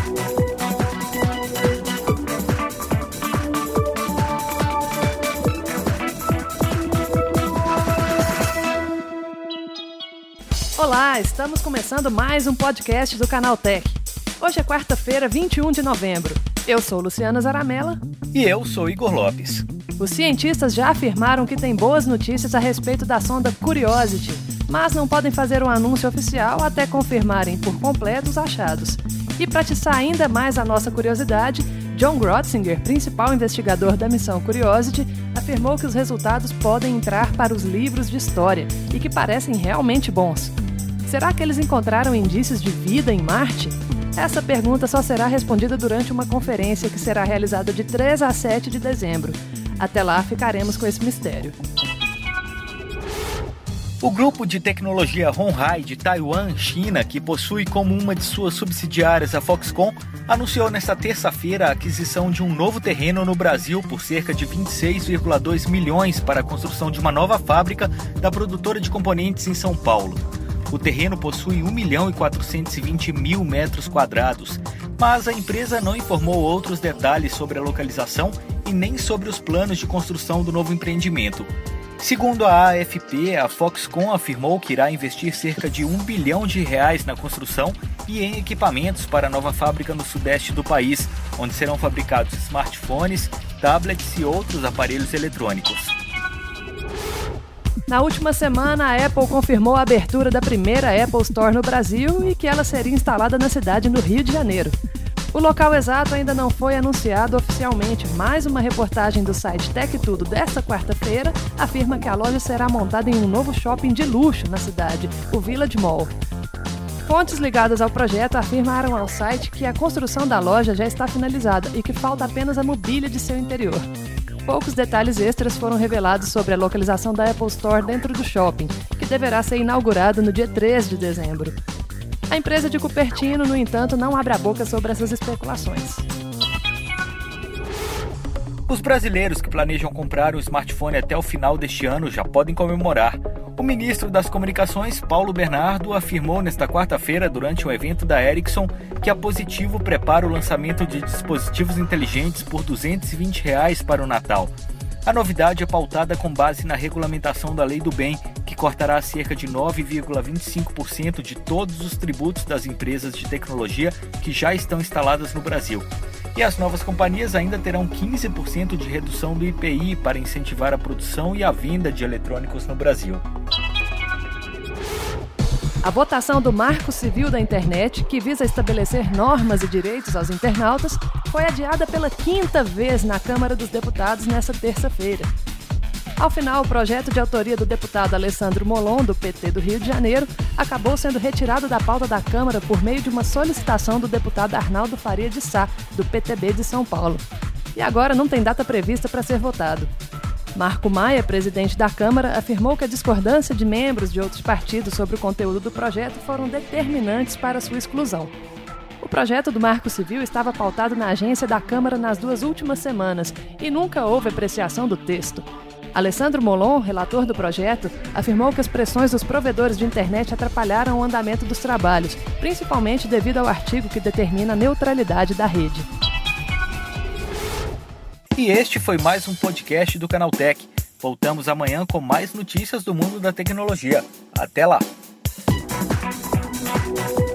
Olá, estamos começando mais um podcast do Canal Tech. Hoje é quarta-feira, 21 de novembro. Eu sou Luciana Zaramella. E eu sou Igor Lopes. Os cientistas já afirmaram que têm boas notícias a respeito da sonda Curiosity, mas não podem fazer um anúncio oficial até confirmarem por completo os achados. E para atiçar ainda mais a nossa curiosidade, John Grotzinger, principal investigador da missão Curiosity, afirmou que os resultados podem entrar para os livros de história e que parecem realmente bons. Será que eles encontraram indícios de vida em Marte? Essa pergunta só será respondida durante uma conferência que será realizada de 3 a 7 de dezembro. Até lá, ficaremos com esse mistério. O grupo de tecnologia Honhai de Taiwan, China, que possui como uma de suas subsidiárias a Foxconn, anunciou nesta terça-feira a aquisição de um novo terreno no Brasil por cerca de 26,2 milhões para a construção de uma nova fábrica da produtora de componentes em São Paulo. O terreno possui 1.420.000 metros quadrados, mas a empresa não informou outros detalhes sobre a localização e nem sobre os planos de construção do novo empreendimento. Segundo a AFP, a Foxconn afirmou que irá investir cerca de R$1 bilhão na construção e em equipamentos para a nova fábrica no sudeste do país, onde serão fabricados smartphones, tablets e outros aparelhos eletrônicos. Na última semana, a Apple confirmou a abertura da primeira Apple Store no Brasil e que ela seria instalada na cidade no Rio de Janeiro. O local exato ainda não foi anunciado oficialmente, mas uma reportagem do site Tech Tudo desta quarta-feira afirma que a loja será montada em um novo shopping de luxo na cidade, o Village Mall. Fontes ligadas ao projeto afirmaram ao site que a construção da loja já está finalizada e que falta apenas a mobília de seu interior. Poucos detalhes extras foram revelados sobre a localização da Apple Store dentro do shopping, que deverá ser inaugurado no dia 3 de dezembro. A empresa de Cupertino, no entanto, não abre a boca sobre essas especulações. Os brasileiros que planejam comprar um smartphone até o final deste ano já podem comemorar. O ministro das Comunicações, Paulo Bernardo, afirmou nesta quarta-feira, durante um evento da Ericsson, que a Positivo prepara o lançamento de dispositivos inteligentes por R$ 220 para o Natal. A novidade é pautada com base na regulamentação da Lei do Bem, que cortará cerca de 9,25% de todos os tributos das empresas de tecnologia que já estão instaladas no Brasil. E as novas companhias ainda terão 15% de redução do IPI para incentivar a produção e a venda de eletrônicos no Brasil. A votação do Marco Civil da Internet, que visa estabelecer normas e direitos aos internautas, foi adiada pela 5ª vez na Câmara dos Deputados nesta terça-feira. Ao final, o projeto de autoria do deputado Alessandro Molon, do PT do Rio de Janeiro, acabou sendo retirado da pauta da Câmara por meio de uma solicitação do deputado Arnaldo Faria de Sá, do PTB de São Paulo. E agora não tem data prevista para ser votado. Marco Maia, presidente da Câmara, afirmou que a discordância de membros de outros partidos sobre o conteúdo do projeto foram determinantes para sua exclusão. O projeto do Marco Civil estava pautado na agência da Câmara nas 2 últimas semanas e nunca houve apreciação do texto. Alessandro Molon, relator do projeto, afirmou que as pressões dos provedores de internet atrapalharam o andamento dos trabalhos, principalmente devido ao artigo que determina a neutralidade da rede. E este foi mais um podcast do Canal Tech. Voltamos amanhã com mais notícias do mundo da tecnologia. Até lá!